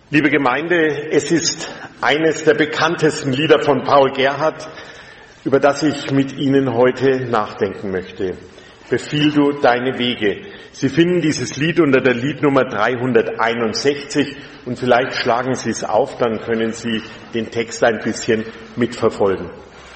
Liebe Gemeinde, es ist eines der bekanntesten Lieder von Paul Gerhardt, über das ich mit Ihnen heute nachdenken möchte. Befiehl du deine Wege. Sie finden dieses Lied unter der Liednummer 361 und vielleicht schlagen Sie es auf, dann können Sie den Text ein bisschen mitverfolgen.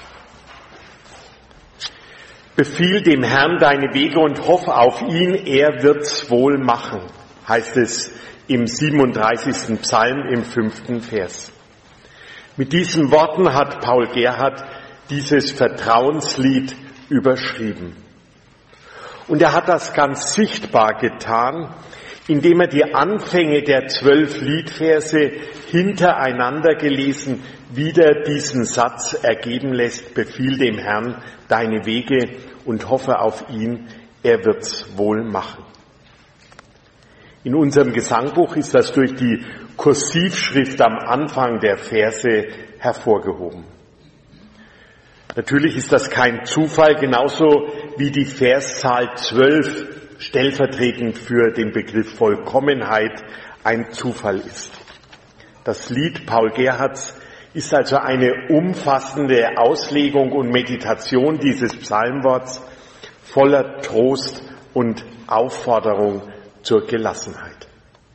Befiehl dem Herrn deine Wege und hoff auf ihn, er wird's wohl machen, heißt es im 37. Psalm im 5. Vers. Mit diesen Worten hat Paul Gerhardt dieses Vertrauenslied überschrieben. Und er hat das ganz sichtbar getan, indem er die Anfänge der 12 Liedverse hintereinander gelesen wieder diesen Satz ergeben lässt: Befiehl dem Herrn deine Wege und hoffe auf ihn, er wird's wohl machen. In unserem Gesangbuch ist das durch die Kursivschrift am Anfang der Verse hervorgehoben. Natürlich ist das kein Zufall, genauso wie die Verszahl 12 stellvertretend für den Begriff Vollkommenheit ein Zufall ist. Das Lied Paul Gerhardts ist also eine umfassende Auslegung und Meditation dieses Psalmworts voller Trost und Aufforderung zur Gelassenheit.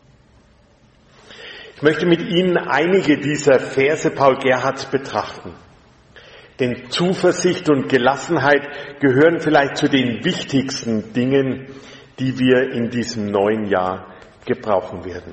Ich möchte mit Ihnen einige dieser Verse Paul Gerhardts betrachten. Denn Zuversicht und Gelassenheit gehören vielleicht zu den wichtigsten Dingen, die wir in diesem neuen Jahr gebrauchen werden.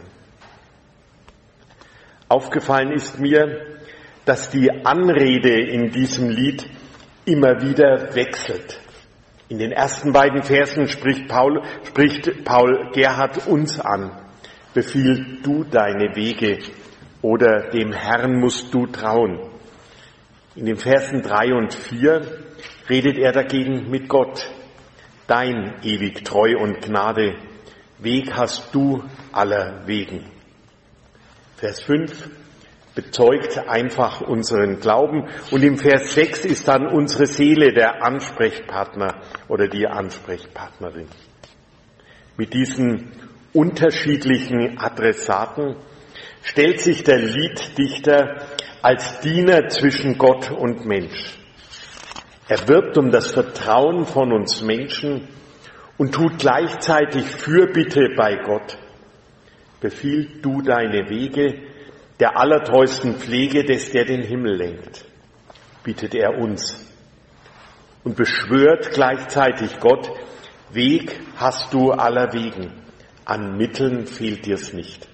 Aufgefallen ist mir, dass die Anrede in diesem Lied immer wieder wechselt. In den ersten beiden Versen spricht Paul Gerhardt uns an. Befiehl du deine Wege oder dem Herrn musst du trauen. In den Versen 3 und 4 redet er dagegen mit Gott. Dein ewig Treu und Gnade, Weg hast du aller Wegen. Vers 5 bezeugt einfach unseren Glauben und im Vers 6 ist dann unsere Seele der Ansprechpartner oder die Ansprechpartnerin. Mit diesen unterschiedlichen Adressaten stellt sich der Lieddichter als Diener zwischen Gott und Mensch. Er wirbt um das Vertrauen von uns Menschen und tut gleichzeitig Fürbitte bei Gott. Befiehl du deine Wege der allertreuesten Pflege des, der den Himmel lenkt, bittet er uns und beschwört gleichzeitig Gott: Weg hast du aller Wegen, an Mitteln fehlt dir's nicht.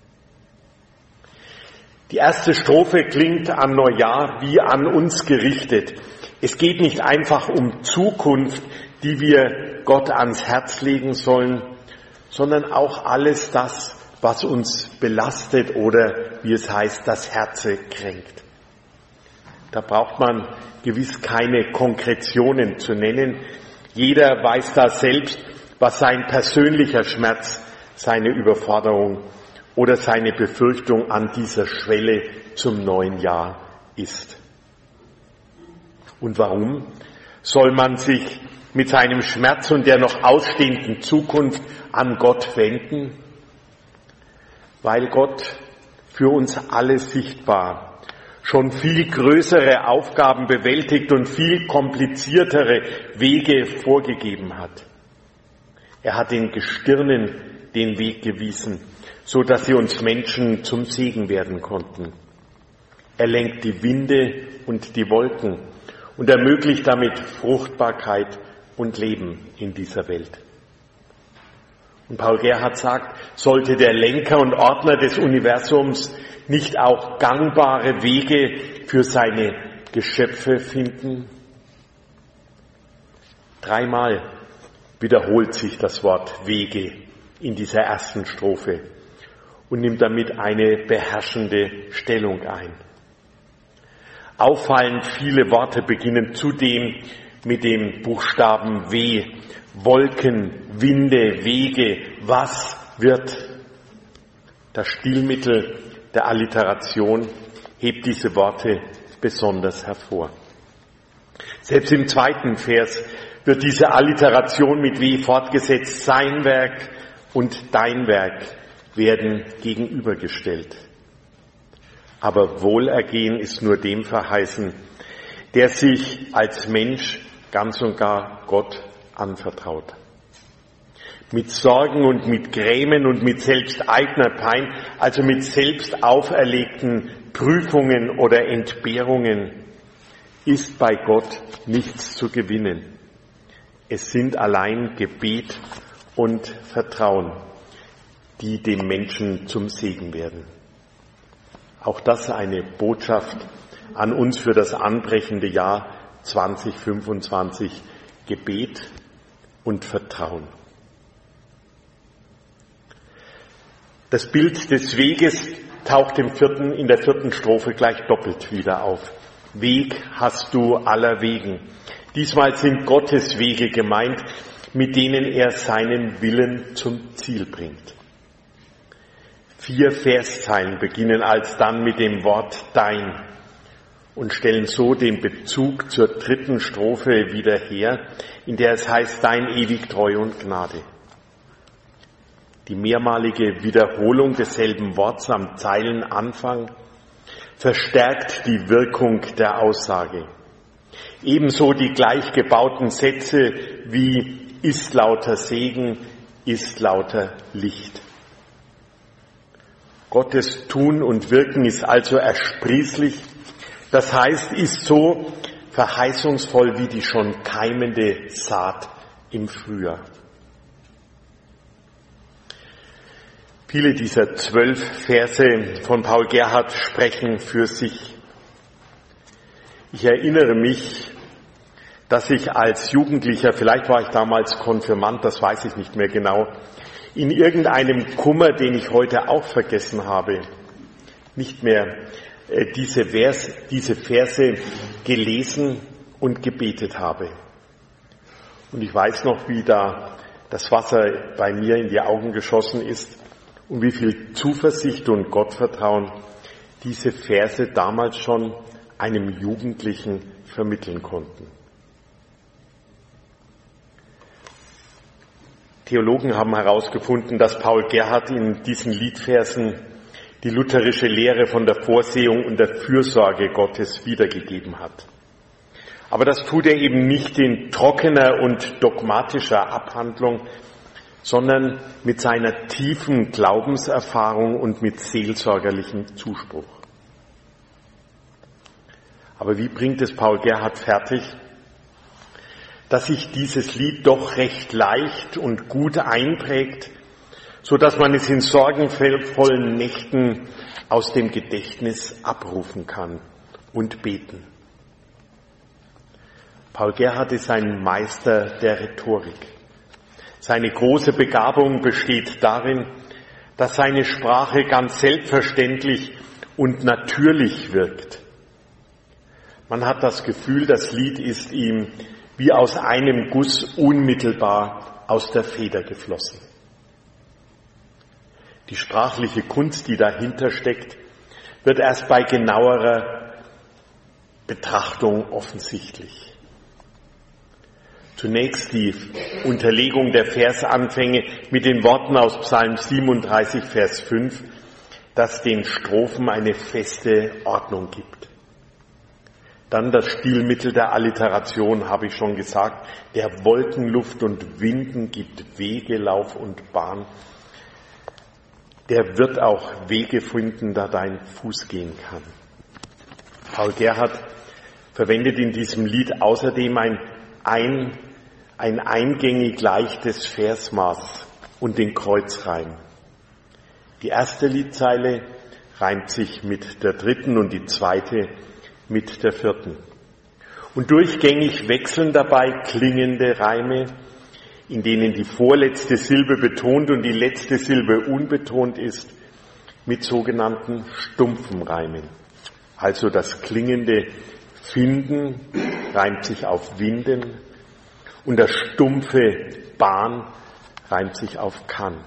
Die erste Strophe klingt an Neujahr wie an uns gerichtet. Es geht nicht einfach um Zukunft, die wir Gott ans Herz legen sollen, sondern auch alles das, was uns belastet oder, wie es heißt, das Herze kränkt. Da braucht man gewiss keine Konkretionen zu nennen. Jeder weiß da selbst, was sein persönlicher Schmerz, seine Überforderung oder seine Befürchtung an dieser Schwelle zum neuen Jahr ist. Und warum soll man sich mit seinem Schmerz und der noch ausstehenden Zukunft an Gott wenden? Weil Gott für uns alle sichtbar schon viel größere Aufgaben bewältigt und viel kompliziertere Wege vorgegeben hat. Er hat den Gestirnen den Weg gewiesen, so dass sie uns Menschen zum Segen werden konnten. Er lenkt die Winde und die Wolken und ermöglicht damit Fruchtbarkeit und Leben in dieser Welt. Und Paul Gerhardt sagt, sollte der Lenker und Ordner des Universums nicht auch gangbare Wege für seine Geschöpfe finden? 3-mal wiederholt sich das Wort Wege in dieser ersten Strophe und nimmt damit eine beherrschende Stellung ein. Auffallend viele Worte beginnen zudem mit dem Buchstaben W. Wolken, Winde, Wege, was wird? Das Stilmittel der Alliteration hebt diese Worte besonders hervor. Selbst im 2. Vers wird diese Alliteration mit W fortgesetzt. Sein Werk und dein Werk werden gegenübergestellt. aber Wohlergehen ist nur dem verheißen, der sich als Mensch ganz und gar Gott anvertraut. Mit Sorgen und mit Grämen und mit selbsteigener Pein, also mit selbst auferlegten Prüfungen oder Entbehrungen, ist bei Gott nichts zu gewinnen. Es sind allein Gebet und Vertrauen, die dem Menschen zum Segen werden. Auch das eine Botschaft an uns für das anbrechende Jahr 2025. Gebet und Vertrauen. Das Bild des Weges taucht in der vierten Strophe gleich doppelt wieder auf. Weg hast du aller Wegen. Diesmal sind Gottes Wege gemeint, mit denen er seinen Willen zum Ziel bringt. 4 Verszeilen beginnen alsdann mit dem Wort Dein und stellen so den Bezug zur dritten Strophe wieder her, in der es heißt, Dein ewig Treu und Gnade. Die mehrmalige Wiederholung desselben Worts am Zeilenanfang verstärkt die Wirkung der Aussage. Ebenso die gleich gebauten Sätze wie ist lauter Segen, ist lauter Licht. Gottes Tun und Wirken ist also ersprießlich, das heißt, ist so verheißungsvoll wie die schon keimende Saat im Frühjahr. Viele dieser 12 Verse von Paul Gerhardt sprechen für sich. Ich erinnere mich, dass ich als Jugendlicher, vielleicht war ich damals Konfirmand, das weiß ich nicht mehr genau, in irgendeinem Kummer, den ich heute auch vergessen habe, nicht mehr diese Verse gelesen und gebetet habe. Und ich weiß noch, wie da das Wasser bei mir in die Augen geschossen ist und wie viel Zuversicht und Gottvertrauen diese Verse damals schon einem Jugendlichen vermitteln konnten. Theologen haben herausgefunden, dass Paul Gerhardt in diesen Liedversen die lutherische Lehre von der Vorsehung und der Fürsorge Gottes wiedergegeben hat. Aber das tut er eben nicht in trockener und dogmatischer Abhandlung, sondern mit seiner tiefen Glaubenserfahrung und mit seelsorgerlichem Zuspruch. Aber wie bringt es Paul Gerhardt fertig, dass sich dieses Lied doch recht leicht und gut einprägt, so dass man es in sorgenvollen Nächten aus dem Gedächtnis abrufen kann und beten. Paul Gerhardt ist ein Meister der Rhetorik. Seine große Begabung besteht darin, dass seine Sprache ganz selbstverständlich und natürlich wirkt. Man hat das Gefühl, das Lied ist ihm wie aus einem Guss unmittelbar aus der Feder geflossen. Die sprachliche Kunst, die dahinter steckt, wird erst bei genauerer Betrachtung offensichtlich. Zunächst die Unterlegung der Versanfänge mit den Worten aus Psalm 37, Vers 5, das den Strophen eine feste Ordnung gibt. Dann das Stilmittel der Alliteration, habe ich schon gesagt, der Wolken, Luft und Winden gibt Wege, Lauf und Bahn. Der wird auch Wege finden, da dein Fuß gehen kann. Paul Gerhardt verwendet in diesem Lied außerdem ein eingängig leichtes Versmaß und den Kreuzreim. Die erste Liedzeile reimt sich mit der dritten und die zweite mit der vierten. Und durchgängig wechseln dabei klingende Reime, in denen die vorletzte Silbe betont und die letzte Silbe unbetont ist, mit sogenannten stumpfen Reimen. Also das klingende Finden reimt sich auf Winden und das stumpfe Bahn reimt sich auf kann.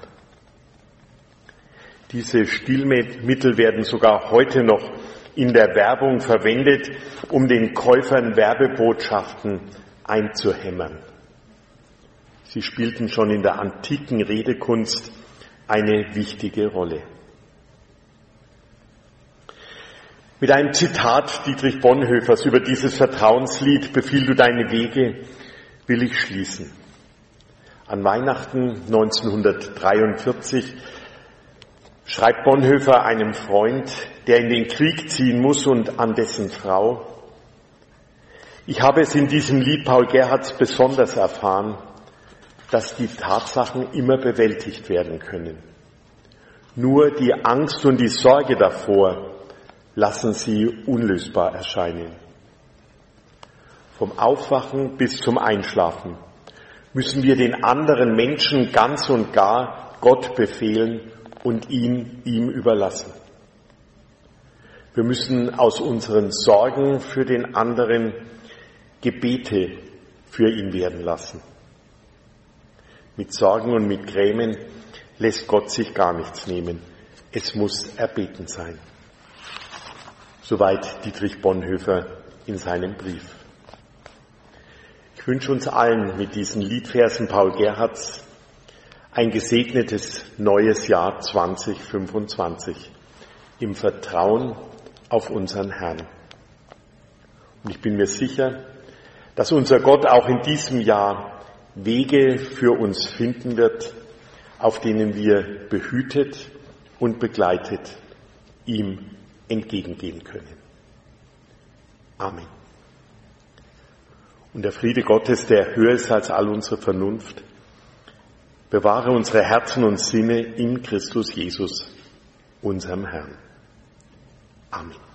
Diese Stilmittel werden sogar heute noch in der Werbung verwendet, um den Käufern Werbebotschaften einzuhämmern. Sie spielten schon in der antiken Redekunst eine wichtige Rolle. Mit einem Zitat Dietrich Bonhoeffers über dieses Vertrauenslied, Befiehl du deine Wege, will ich schließen. An Weihnachten 1943 schreibt Bonhoeffer einem Freund, der in den Krieg ziehen muss, und an dessen Frau: Ich habe es in diesem Lied Paul Gerhardts besonders erfahren, dass die Tatsachen immer bewältigt werden können. Nur die Angst und die Sorge davor lassen sie unlösbar erscheinen. Vom Aufwachen bis zum Einschlafen müssen wir den anderen Menschen ganz und gar Gott befehlen und ihn ihm überlassen. Wir müssen aus unseren Sorgen für den anderen Gebete für ihn werden lassen. Mit Sorgen und mit Grämen lässt Gott sich gar nichts nehmen. Es muss erbeten sein. Soweit Dietrich Bonhoeffer in seinem Brief. Ich wünsche uns allen mit diesen Liedversen Paul Gerhardts ein gesegnetes neues Jahr 2025 im Vertrauen auf unseren Herrn. Und ich bin mir sicher, dass unser Gott auch in diesem Jahr Wege für uns finden wird, auf denen wir behütet und begleitet ihm entgegengehen können. Amen. Und der Friede Gottes, der höher ist als all unsere Vernunft, bewahre unsere Herzen und Sinne in Christus Jesus, unserem Herrn. Amen.